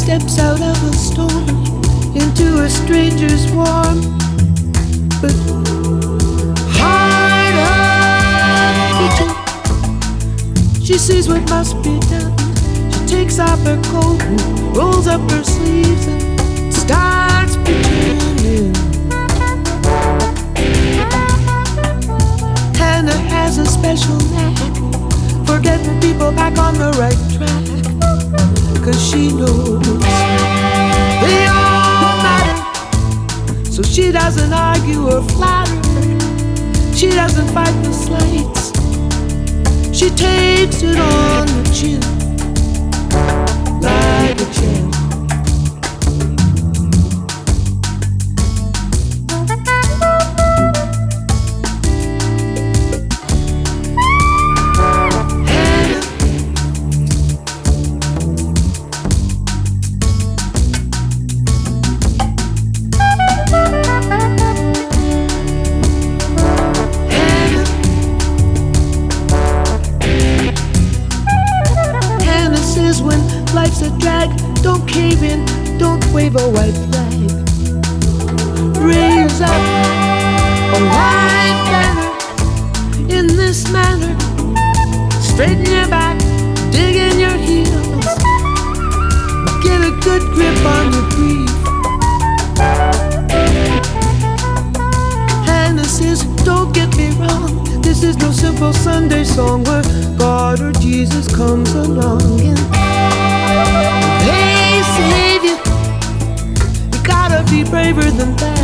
steps out of a storm into a stranger's warm but heart of teaching. She sees what must be done. She takes off her coat and rolls up her sleeves and starts preaching. Hannah has a special knack for getting people back on the right track, 'cause she knows they all matter. So she doesn't argue or flatter. She doesn't fight the slights. She takes it on the chin like a champ. When life's a drag, don't cave in, don't wave a white flag. Raise up a white banner in this manner. Straighten your back, dig in your heels. Get a good grip on your grief. Hannah says, don't get me wrong, this is no simple Sunday song where God or Jesus comes along and hey, save you. You gotta be braver than that.